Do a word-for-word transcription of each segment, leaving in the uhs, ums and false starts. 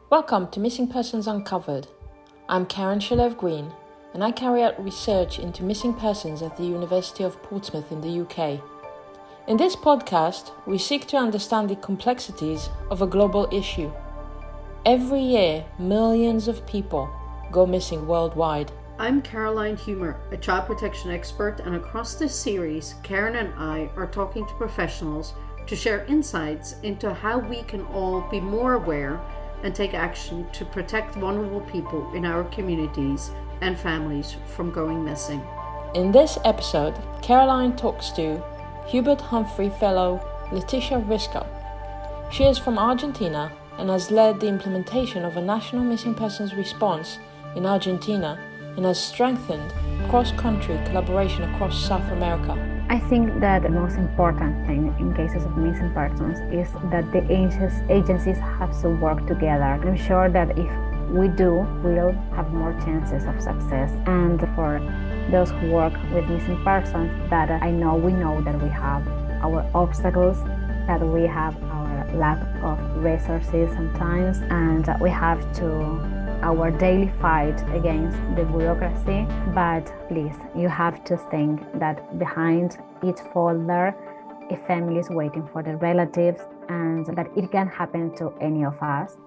Welcome to Missing Persons Uncovered. I'm Karen Shalev Green, and I carry out research into missing persons at the University of Portsmouth in the U K. In this podcast, we seek to understand the complexities of a global issue. Every year, millions of people go missing worldwide. I'm Caroline Humer, a child protection expert, and across this series, Karen and I are talking to professionals to share insights into how we can all be more aware and take action to protect vulnerable people in our communities and families from going missing. In this episode, Caroline talks to Hubert Humphrey Fellow Leticia Risco. She is from Argentina and has led the implementation of a national missing persons response in Argentina and has strengthened cross-country collaboration across South America. I think that the most important thing in cases of missing persons is that the agencies have to work together. I'm sure that if we do, we'll have more chances of success. And for those who work with missing persons, that I know we know that we have our obstacles, that we have our lack of resources sometimes, and we have to our daily fight against the bureaucracy. But please, you have to think that behind each folder, a family is waiting for the relatives, and that it can happen to any of us.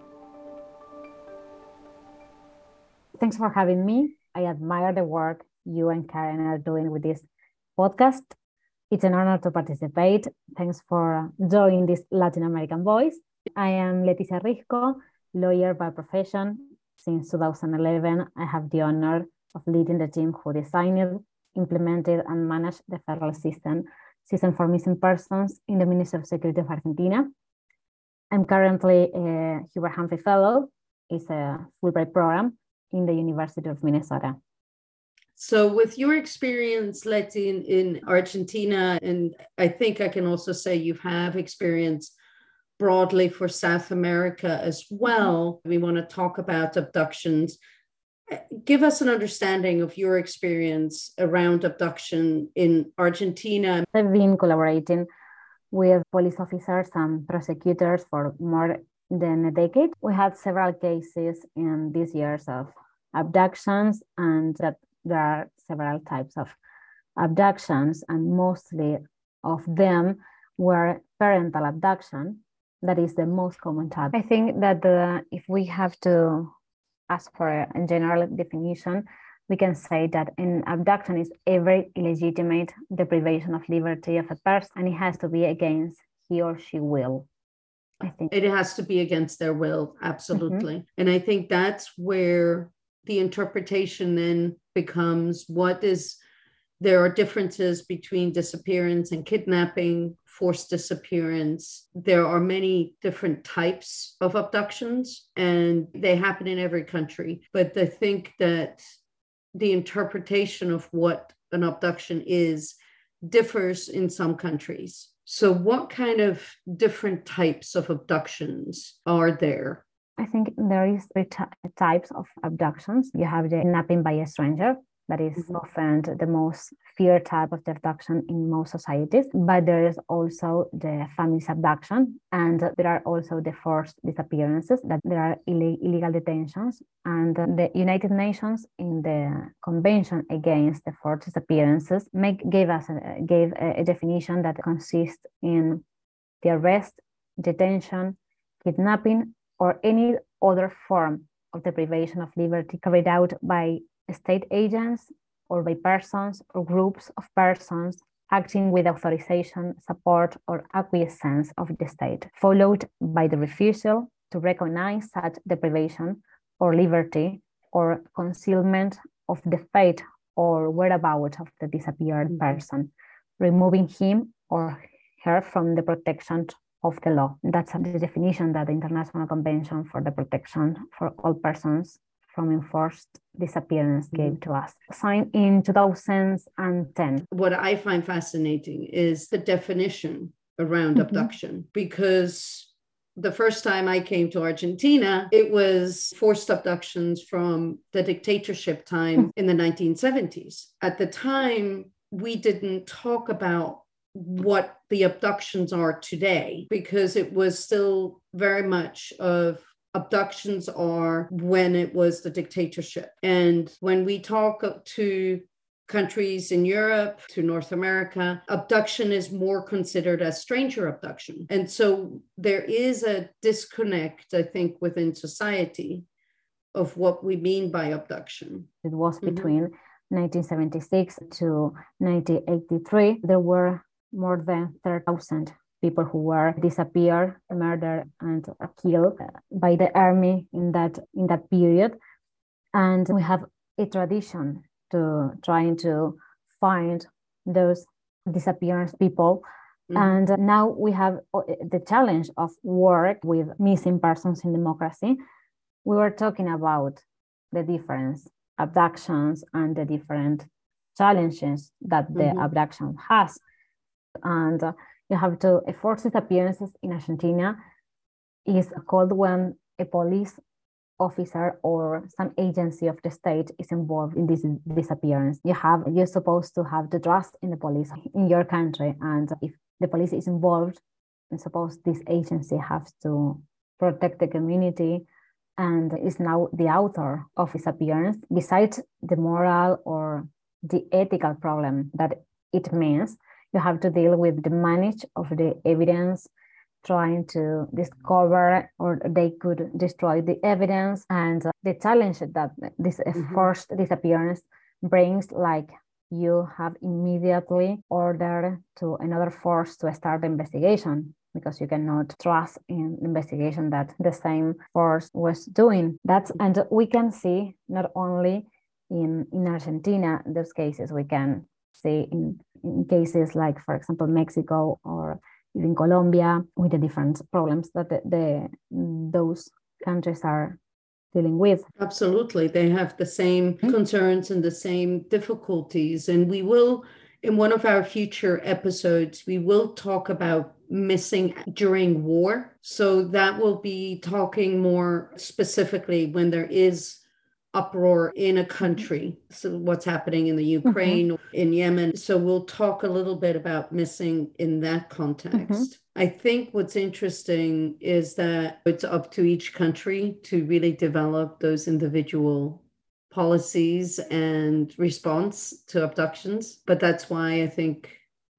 Thanks for having me. I admire the work you and Karen are doing with this podcast. It's an honor to participate. Thanks for joining this Latin American voice. I am Leticia Risco, lawyer by profession. Since two thousand eleven, I have the honor of leading the team who designed, implemented, and managed the federal system, system for missing persons in the Ministry of Security of Argentina. I'm currently a Hubert Humphrey Fellow. It's a Fulbright program in the University of Minnesota. So with your experience, Leti, in, in Argentina, and I think I can also say you have experience broadly for South America as well. We want to talk about abductions. Give us an understanding of your experience around abduction in Argentina. I've been collaborating with police officers and prosecutors for more than a decade. We had several cases in these years of abductions, and that there are several types of abductions, and mostly of them were parental abduction. That is the most common type. I think that the, if we have to ask for a, a general definition, we can say that an abduction is every illegitimate deprivation of liberty of a person, and it has to be against he or she will. I think it has to be against their will, absolutely. Mm-hmm. And I think that's where the interpretation then becomes what is, there are differences between disappearance and kidnapping, forced disappearance. There are many different types of abductions, and they happen in every country. But I think that the interpretation of what an abduction is differs in some countries. So what kind of different types of abductions are there? I think there is three t- types of abductions. You have the kidnapping by a stranger. That is mm-hmm. often the most feared type of abduction in most societies. But there is also the family abduction, and there are also the forced disappearances, that there are Ill- illegal detentions. And the United Nations, in the Convention Against the Forced Disappearances, make, gave us a, gave a, a definition that consists in the arrest, detention, kidnapping, or any other form of deprivation of liberty carried out by state agents or by persons or groups of persons acting with authorization, support, or acquiescence of the state, followed by the refusal to recognize such deprivation or liberty or concealment of the fate or whereabouts of the disappeared person, removing him or her from the protection of the law. That's the definition that the International Convention for the Protection for All Persons from Enforced Disappearance gave mm-hmm. to us, signed in two thousand ten. What I find fascinating is the definition around mm-hmm. abduction, because the first time I came to Argentina, it was forced abductions from the dictatorship time mm-hmm. in the nineteen seventies. At the time, we didn't talk about what the abductions are today, because it was still very much of abductions are when it was the dictatorship. And when we talk to countries in Europe, to North America, abduction is more considered as stranger abduction. And so there is a disconnect, I think, within society of what we mean by abduction. It was between mm-hmm. nineteen seventy-six to nineteen eighty-three. There were more than thirty thousand people who were disappeared, murdered, and killed by the army in that in that period. And we have a tradition to trying to find those disappearance people. Mm-hmm. And now we have the challenge of work with missing persons in democracy. We were talking about the different abductions and the different challenges that the mm-hmm. abduction has. And uh, you have to, a forced disappearances in Argentina is called when a police officer or some agency of the state is involved in this disappearance. You have, you're supposed to have the trust in the police in your country. And if the police is involved, and suppose this agency has to protect the community and is now the author of disappearance, besides the moral or the ethical problem that it means, you have to deal with the manage of the evidence, trying to discover, or they could destroy the evidence, and uh, the challenge that this mm-hmm. forced disappearance brings, like you have immediately ordered to another force to start the investigation, because you cannot trust in investigation that the same force was doing. That's, and we can see not only in, in Argentina, those cases, we can see in, in cases like, for example, Mexico or even Colombia, with the different problems that the, the those countries are dealing with. Absolutely. They have the same mm-hmm. concerns and the same difficulties. And we will, in one of our future episodes, we will talk about missing during war. So that will be talking more specifically when there is uproar in a country. So what's happening in the Ukraine, mm-hmm. in Yemen. So we'll talk a little bit about missing in that context. Mm-hmm. I think what's interesting is that it's up to each country to really develop those individual policies and response to abductions. But that's why I think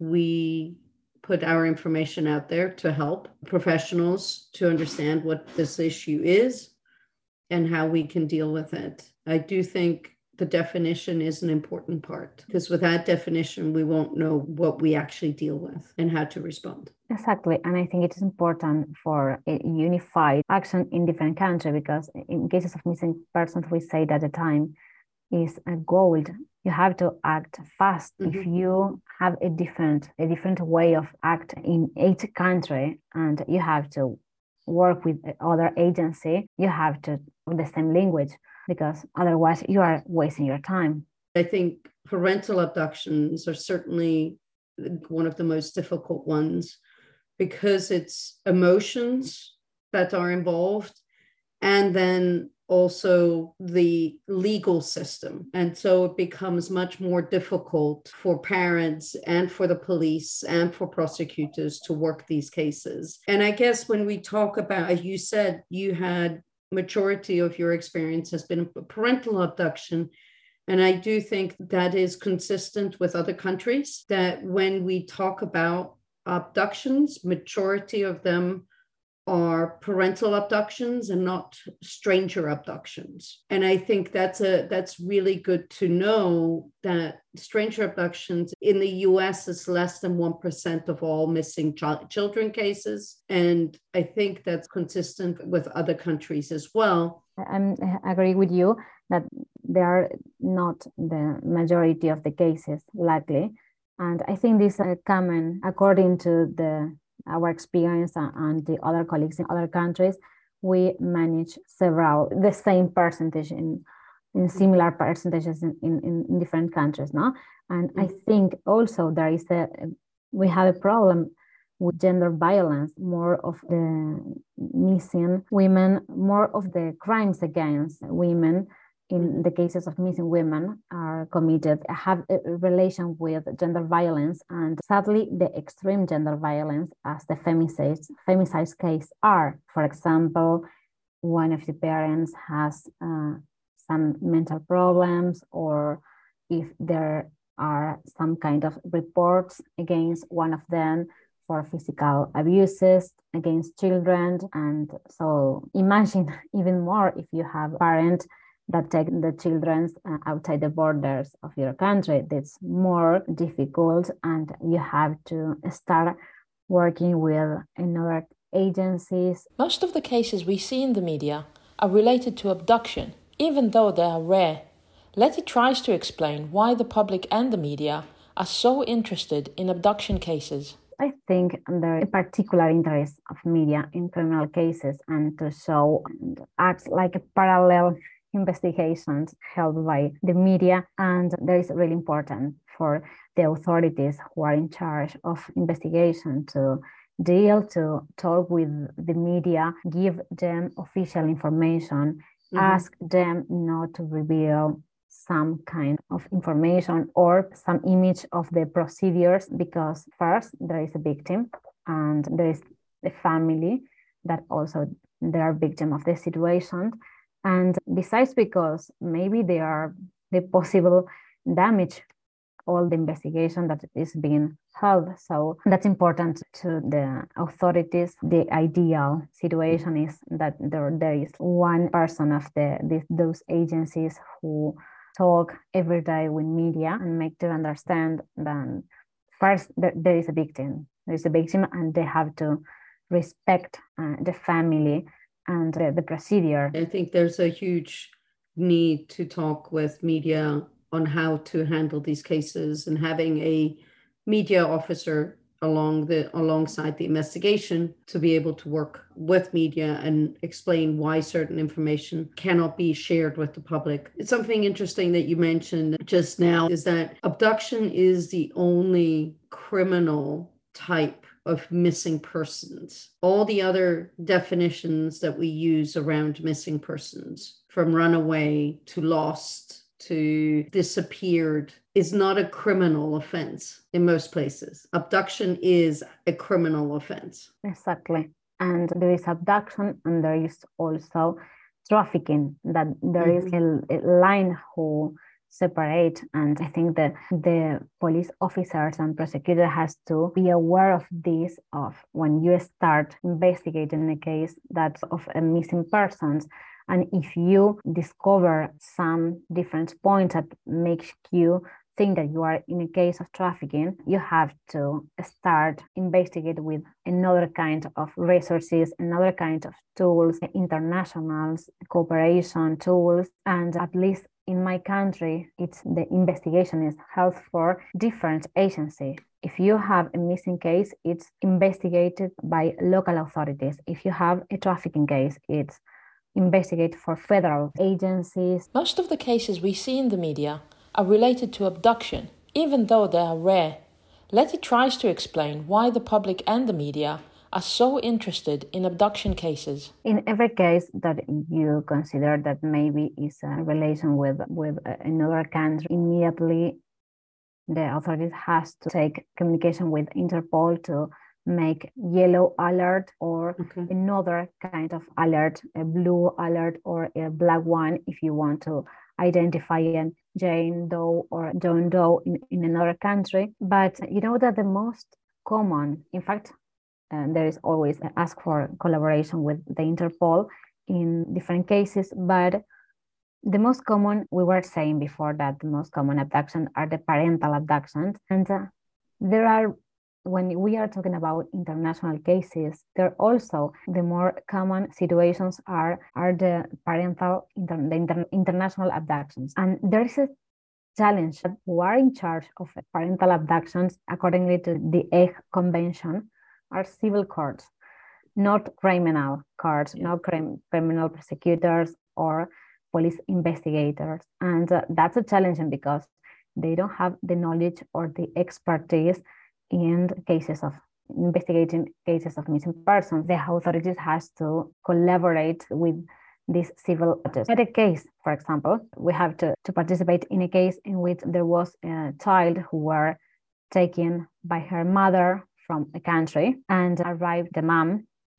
we put our information out there to help professionals to understand what this issue is and how we can deal with it. I do think the definition is an important part, because with that definition, we won't know what we actually deal with and how to respond. Exactly. And I think it is important for a unified action in different countries, because in cases of missing persons, we say that the time is a gold. You have to act fast. Mm-hmm. If you have a different, a different way of act in each country, and you have to work with other agency, you have to the same language, because otherwise you are wasting your time. I think parental abductions are certainly one of the most difficult ones, because it's emotions that are involved, and then also the legal system. And so it becomes much more difficult for parents and for the police and for prosecutors to work these cases. And I guess when we talk about, as you said, you had majority of your experience has been parental abduction. And I do think that is consistent with other countries, that when we talk about abductions, majority of them are parental abductions and not stranger abductions. And I think that's a that's really good to know, that stranger abductions in the U S is less than one percent of all missing ch- children cases. And I think that's consistent with other countries as well. I agree with you that they are not the majority of the cases, likely. And I think this is common according to the our experience and the other colleagues in other countries. We manage several, the same percentage in, in similar percentages in, in, in different countries, no? And I think also there is a, we have a problem with gender violence, more of the missing women, more of the crimes against women in the cases of missing women are committed, have a relation with gender violence, and sadly the extreme gender violence as the femicide, femicide case are. For example, one of the parents has uh, some mental problems, or if there are some kind of reports against one of them for physical abuses against children. And so imagine even more if you have parents that take the children uh, outside the borders of your country. That's more difficult, and you have to start working with another agencies. Most of the cases we see in the media are related to abduction, even though they are rare. Letty tries to explain why the public and the media are so interested in abduction cases. I think there is a particular interest of media in criminal cases, and to show and acts like a parallel investigations held by the media, and that is really important for the authorities who are in charge of investigation to deal, to talk with the media, give them official information, mm-hmm. ask them not to reveal some kind of information or some image of the procedures, because first there is a victim and there is the family that also they are victim of the situation. And besides, because maybe they are the possible damage all the investigation that is being held. So that's important to the authorities. The ideal situation is that there, there is one person of the, the those agencies who talk every day with media and make them understand that first there, there is a victim. There is a victim, and they have to respect uh, the family and the, the procedure. I think there's a huge need to talk with media on how to handle these cases, and having a media officer along the alongside the investigation to be able to work with media and explain why certain information cannot be shared with the public. It's something interesting that you mentioned just now, is that abduction is the only criminal type of missing persons. All the other definitions that we use around missing persons, from runaway to lost to disappeared, is not a criminal offense in most places. Abduction is a criminal offense. Exactly. And there is abduction, and there is also trafficking, that there mm-hmm. is a, a line who separate. And I think that the police officers and prosecutor has to be aware of this, of when you start investigating a case that's of a missing persons. And if you discover some different points that makes you think that you are in a case of trafficking, you have to start investigate with another kind of resources, another kind of tools, international cooperation tools. And at least in my country, it's the investigation is held for different agencies. If you have a missing case, it's investigated by local authorities. If you have a trafficking case, it's investigate for federal agencies. Most of the cases we see in the media are related to abduction, even though they are rare. Letty tries to explain why the public and the media are so interested in abduction cases. In every case that you consider that maybe is a relation with, with another country, immediately the authorities has to take communication with Interpol to make yellow alert or okay. another kind of alert, a blue alert or a black one, if you want to identify a Jane Doe or John Doe in, in another country. But you know that the most common, in fact, uh, there is always an ask for collaboration with the Interpol in different cases, but the most common, we were saying before that the most common abductions are the parental abductions. And uh, there are, when we are talking about international cases, there also the more common situations are, are the parental, inter, the inter, international abductions. And there is a challenge that who are in charge of parental abductions, accordingly to the Hague Convention, are civil courts, not criminal courts, yeah. not crim, criminal prosecutors or police investigators. And uh, that's a challenge because they don't have the knowledge or the expertise in cases of investigating cases of missing persons. The authorities has to collaborate with these civil judges. In a case, for example, we have to, to participate in a case in which there was a child who were taken by her mother from a country, and arrived the mom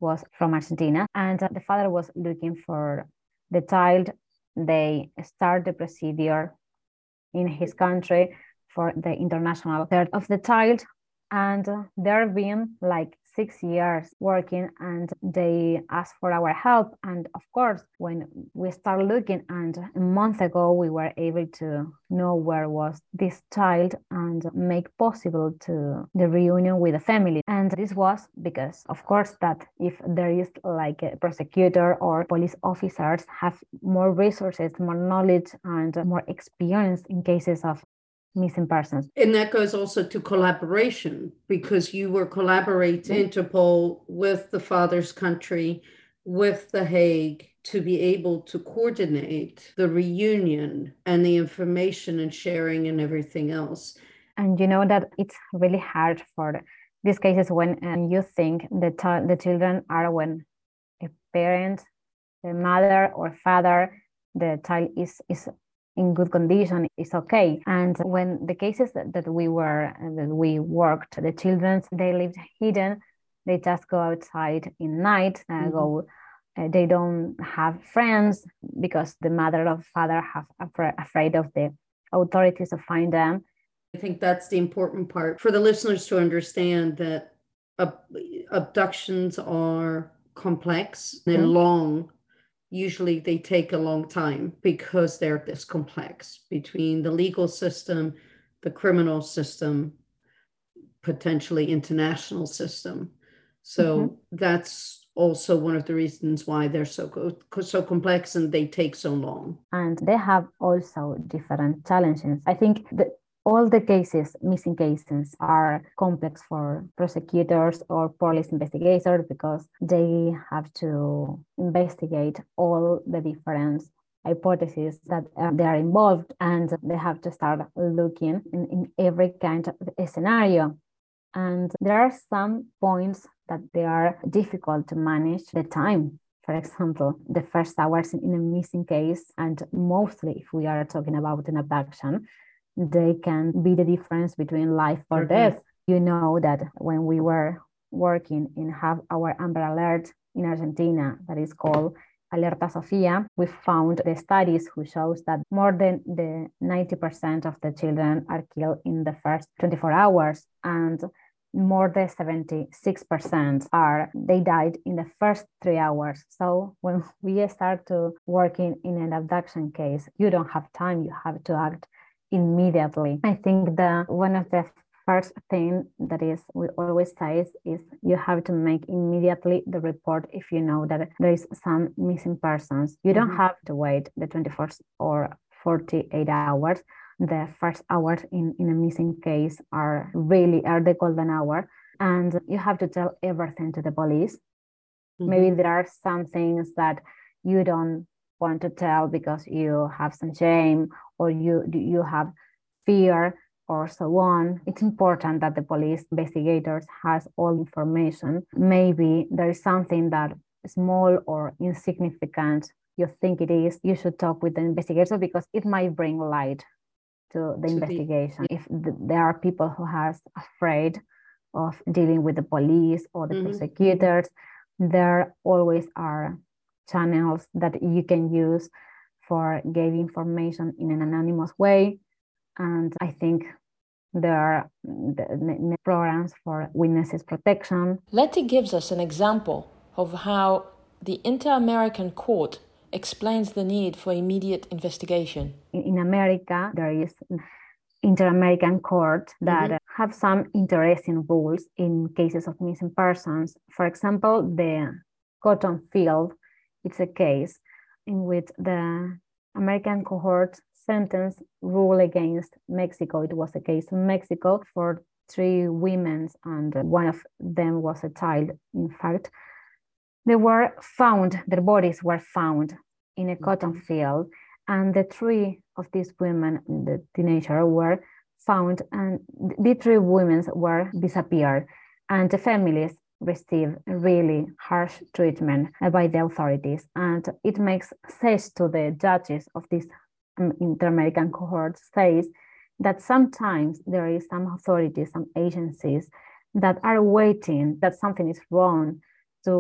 was from Argentina, and the father was looking for the child. They start the procedure in his country for the international birth of the child, and there have been like six years working, and they asked for our help. And of course, when we start looking, and a month ago we were able to know where was this child and make possible to the reunion with the family. And this was because, of course, that if there is like a prosecutor or police officers have more resources, more knowledge, and more experience in cases of missing persons. And that goes also to collaboration, because you were collaborating mm-hmm. Interpol with the father's country, with The Hague, to be able to coordinate the reunion and the information and sharing and everything else. And you know that it's really hard for these cases when uh, you think the, t- the children are when a parent, the mother or father, the child is, is in good condition, is okay. And when the cases that, that we were that we worked, the children, they lived hidden. They just go outside in night, uh, mm-hmm. go. Uh, they don't have friends because the mother or father have afra- afraid of the authorities to find them. I think that's the important part for the listeners to understand, that ab- abductions are complex and mm-hmm. long. Usually they take a long time because they're this complex between the legal system, the criminal system, potentially international system. So mm-hmm. that's also one of the reasons why they're so so complex and they take so long. And they have also different challenges. I think that all the cases, missing cases, are complex for prosecutors or police investigators because they have to investigate all the different hypotheses that uh, they are involved, and they have to start looking in, in every kind of scenario. And there are some points that they are difficult to manage the time. For example, the first hours in a missing case, and mostly if we are talking about an abduction, they can be the difference between life or okay. death. You know that when we were working in have our Amber Alert in Argentina, that is called Alerta Sofia, we found the studies who shows that more than the ninety percent of the children are killed in the first twenty-four hours, and more than seventy-six percent are they died in the first three hours. So when we start to working in an abduction case, you don't have time, you have to act immediately. I think the one of the first thing that is we always say is you have to make immediately the report if you know that there is some missing persons. You mm-hmm. don't have to wait the twenty-four or forty-eight hours. The first hours in, in a missing case are really are the golden hour, and you have to tell everything to the police. Mm-hmm. Maybe there are some things that you don't want to tell because you have some shame or you you have fear or so on. It's important that the police investigators has all information. Maybe there is something that small or insignificant you think it is, you should talk with the investigator because it might bring light to the to investigation. The... If th- there are people who are afraid of dealing with the police or the mm-hmm. prosecutors, there always are channels that you can use for giving information in an anonymous way. And I think there are the, the programs for witnesses protection. Letty gives us an example of how the Inter-American Court explains the need for immediate investigation. In, in America, there is Inter-American Court that mm-hmm. have some interesting rules in cases of missing persons. For example, the Cotton Field, it's a case in which the American cohort sentence rule against Mexico. It was a case in Mexico for three women, and one of them was a child, in fact. They were found, their bodies were found in a cotton field, and the three of these women, the teenager, were found, and the three women were disappeared, and the families received really harsh treatment by the authorities. And it makes sense to the judges of this Inter-American cohort says that sometimes there is some authorities, some agencies that are waiting that something is wrong to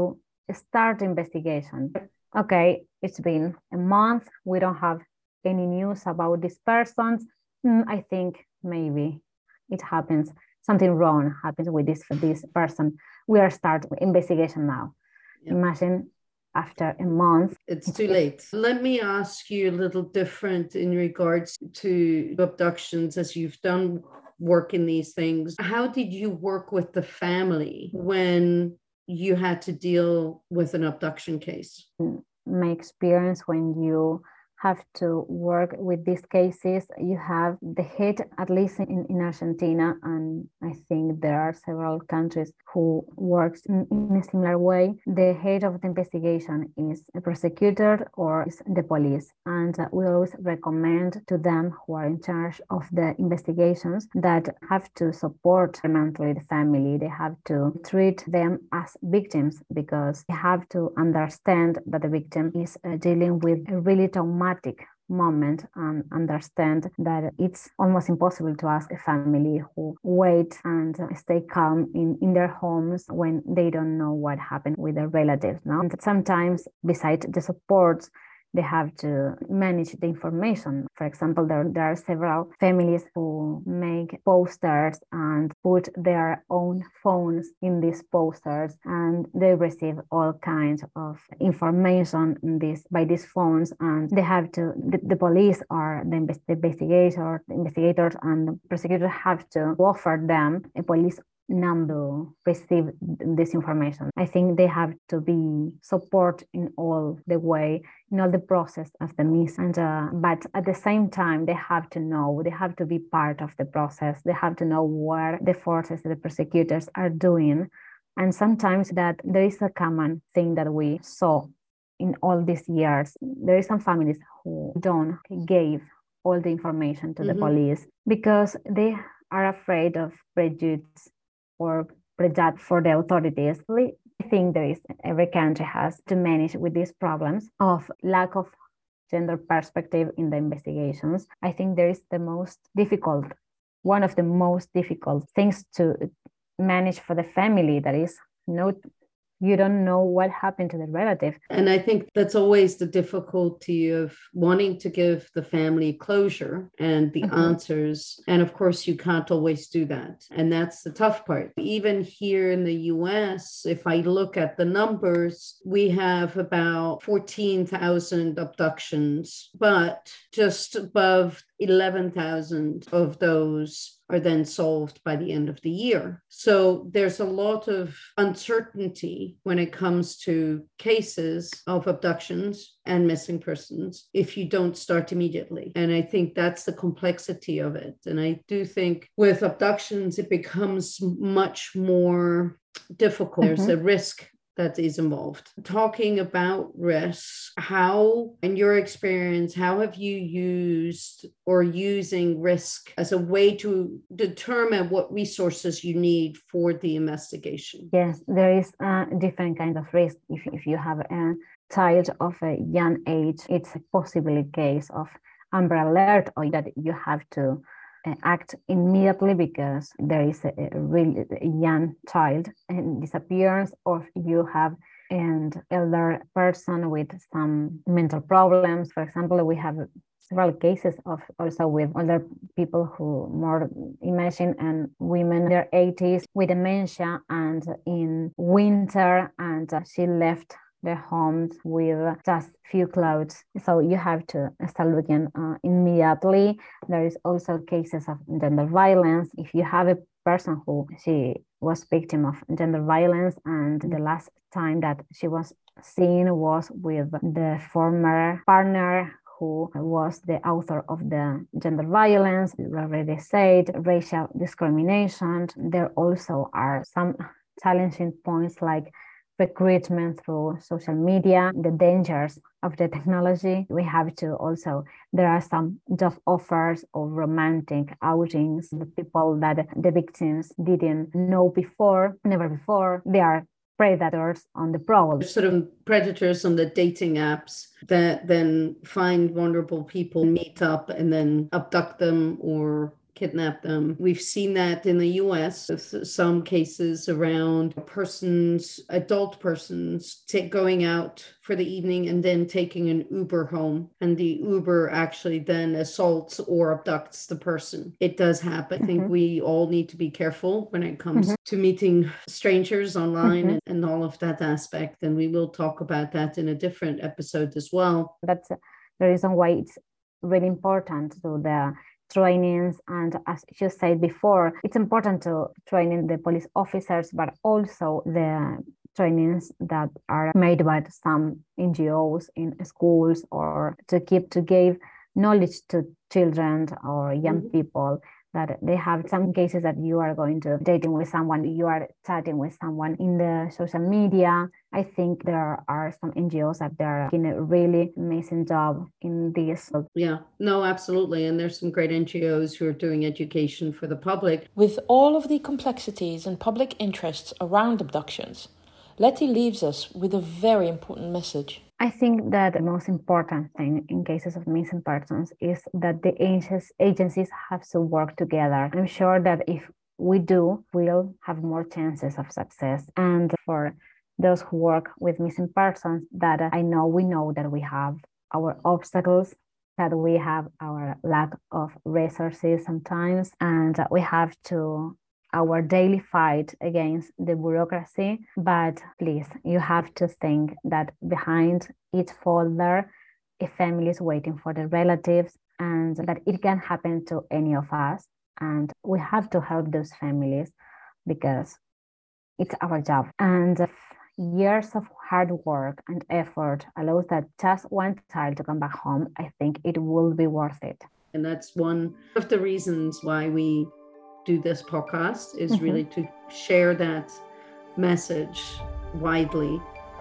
start investigation. Okay, it's been a month. We don't have any news about this person. Mm, I think maybe it happens. Something wrong happens with this, this person. We are starting investigation now. Yep. Imagine after a month. It's too late. Let me ask you a little different in regards to abductions, as you've done work in these things. How did you work with the family when you had to deal with an abduction case? My experience, when you have to work with these cases, you have the head, at least in, in Argentina, and I think there are several countries who works in, in a similar way. The head of the investigation is a prosecutor or is the police. And uh, we always recommend to them who are in charge of the investigations that have to support mentally the family. They have to treat them as victims, because they have to understand that the victim is uh, dealing with a really traumatic moment, and understand that it's almost impossible to ask a family who wait and stay calm in, in their homes when they don't know what happened with their relatives. No? And sometimes, besides the support, they have to manage the information. For example, there, there are several families who make posters and put their own phones in these posters, and they receive all kinds of information in this, by these phones, and they have to, the, the police or the, invest, the investigator, the investigators and the prosecutors have to offer them a police number receive this information. I think they have to be support in all the way, in all the process of the miss. And uh, but at the same time, they have to know, they have to be part of the process. They have to know what the forces, the prosecutors are doing. And sometimes that there is a common thing that we saw in all these years. There is some families who don't give all the information to mm-hmm. the police because they are afraid of prejudice or prejudge for the authorities. I think there is, every country has to manage with these problems of lack of gender perspective in the investigations. I think there is the most difficult, one of the most difficult things to manage for the family, that is no, you don't know what happened to the relative. And I think that's always the difficulty of wanting to give the family closure and the mm-hmm. answers. And of course, you can't always do that. And that's the tough part. Even here in the U S, if I look at the numbers, we have about fourteen thousand abductions, but just above eleven thousand of those are then solved by the end of the year. So there's a lot of uncertainty when it comes to cases of abductions and missing persons if you don't start immediately. And I think that's the complexity of it. And I do think with abductions, it becomes much more difficult. Mm-hmm. There's a risk that is involved. Talking about risk, how, in your experience, how have you used or using risk as a way to determine what resources you need for the investigation? Yes, there is a different kind of risk. If, if you have a child of a young age, it's a possible case of Amber Alert, or that you have to Uh, act immediately because there is a, a really young child and disappearance, or you have an elder person with some mental problems. For example, we have several cases of also with older people who more imagine, and women in their eighties with dementia and in winter, and uh, she left their homes with just few clothes. So you have to start looking uh, immediately. There is also cases of gender violence. If you have a person who she was victim of gender violence, and the last time that she was seen was with the former partner who was the author of the gender violence, we already said, racial discrimination. There also are some challenging points like recruitment through social media, the dangers of the technology. We have to also, there are some job offers or romantic outings, the people that the victims didn't know before, never before. They are predators on the prowl. Sort of predators on the dating apps that then find vulnerable people, meet up, and then abduct them or kidnap them. We've seen that in the U S, some cases around persons, adult persons t- going out for the evening and then taking an Uber home. And the Uber actually then assaults or abducts the person. It does happen. Mm-hmm. I think we all need to be careful when it comes mm-hmm. to meeting strangers online mm-hmm. and, and all of that aspect. And we will talk about that in a different episode as well. That's the reason why it's really important to the trainings, and as you said before, it's important to train in the police officers, but also the trainings that are made by some N G Os in schools, or to keep to give knowledge to children or young mm-hmm. people, that they have some cases that you are going to dating with someone, you are chatting with someone in the social media. I think there are some N G Os that they're doing a really amazing job in this. Yeah, no, absolutely. And there's some great N G Os who are doing education for the public. With all of the complexities and public interests around abductions, Letty leaves us with a very important message. I think that the most important thing in cases of missing persons is that the agencies have to work together. I'm sure that if we do, we'll have more chances of success. And for those who work with missing persons, that I know we know that we have our obstacles, that we have our lack of resources sometimes, and we have to our daily fight against the bureaucracy. But please, you have to think that behind each folder, a family is waiting for the relatives, and that it can happen to any of us. And we have to help those families because it's our job. And years of hard work and effort allows that just one child to come back home. I think it will be worth it. And that's one of the reasons why we do this podcast, is mm-hmm. really to share that message widely.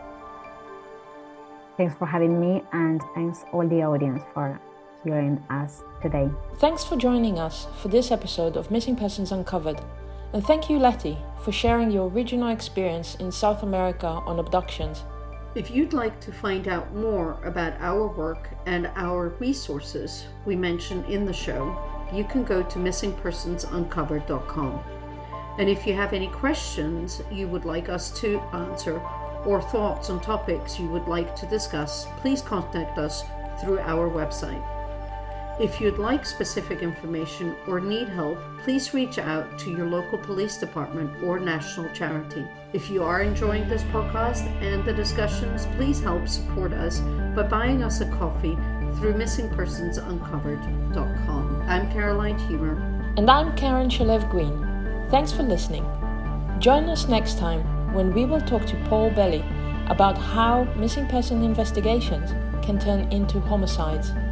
Thanks for having me, and thanks all the audience for hearing us today. Thanks for joining us for this episode of Missing Persons Uncovered. And thank you, Letty, for sharing your original experience in South America on abductions. If you'd like to find out more about our work and our resources we mention in the show, you can go to missing persons uncovered dot com. And if you have any questions you would like us to answer, or thoughts on topics you would like to discuss, please contact us through our website. If you'd like specific information or need help, please reach out to your local police department or national charity. If you are enjoying this podcast and the discussions, please help support us by buying us a coffee through missing persons uncovered dot com. I'm Caroline Humer. And I'm Karen Shalev Green. Thanks for listening. Join us next time when we will talk to Paul Belly about how missing person investigations can turn into homicides.